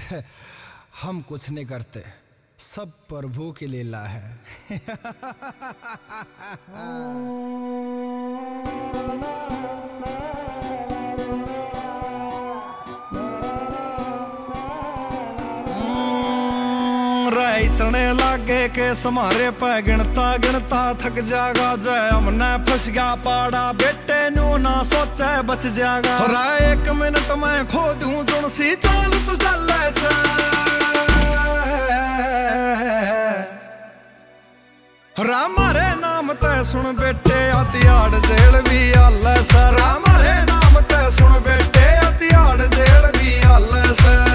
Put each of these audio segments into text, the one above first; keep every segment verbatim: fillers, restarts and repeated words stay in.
हम कुछ नहीं करते, सब प्रभु की लीला है। इतने लागे के समारे पे गिनता गिनता थक जाएगा। जय हमने फंस गया पाड़ा, बेटे नू ना सोचे बच जाएगा। एक मिनट में खो दूं जुन सी चाल तू चल से। हमारे नाम ते सुन बेटे हथियार जेल भी हाल सर। हमारे नाम ते सुन बेटे हथियार जेल भी हाल सर।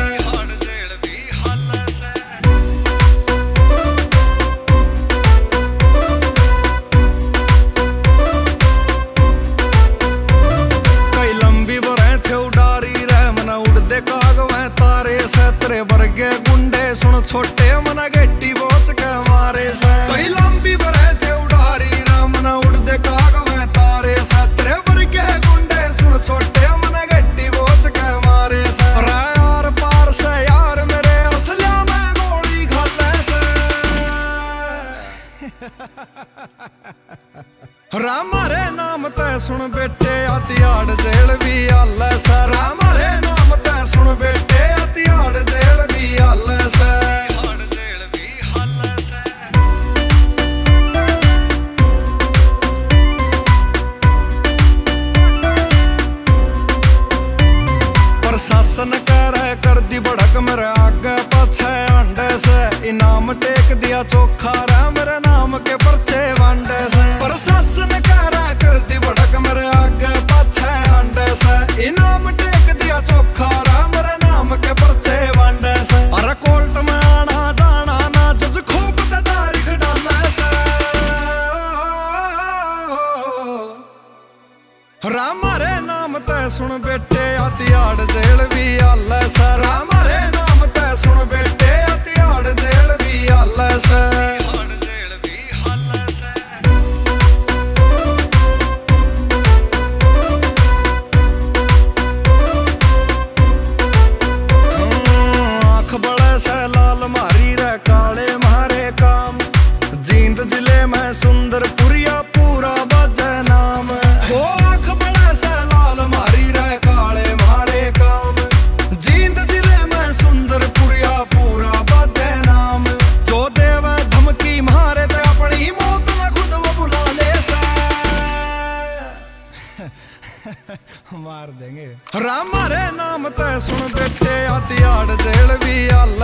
तेरे वर्गे गुंडे सुन छोटे मना गेटी बोच के मारे से। कई लंबी बरे थे उड़ारी मना उड़दे काग में तारे से। तेरे वर्गे गुंडे सुन छोटे मना गेटी बोच के मारे से। यार पार से यार मेरे असलिया में गोली खाले से। हमारे नाम ते सुन बेटे हथियार जेल भी हाल सर। हमारे नाम ते सुन बेटे हथियार जेल भी हाल सर। प्रशासन कर कर दी भड़क मेरे आगे पाछे अंडे से। इनाम टेक दिया चोखा रे मेरे नाम के पर्चे वांडे से। प्रशासन कर कर दी भड़क मेरे आगे पाछे अंडे से। इनाम टेक दिया चोखा रे मेरे नाम के पर्चे वांडे से। अरे कोर्ट में आना जाना ना जज खूब तारीख डाले से। हमारे नाम ते सुन बेटे हथियार जेल भी हाल सर। हमारे नाम ते सुन बेटे हथियार जेल भी हाल सर। आंख बड़े से लाल मारी रे काले मारे काम। जींद जिले में सुंदर पुरिया पूरा बाजे नाम। हो आंख बड़े से लाल मारी रे काले मारे काम। जींद जिले में सुंदर पुरिया पूरा बाजे नाम। जो देव धमकी मारे ते अपनी मौत में खुद वो बुला ले से। मार देंगे। हमारे नाम ते सुन बेटे हथियार जेल भी हाल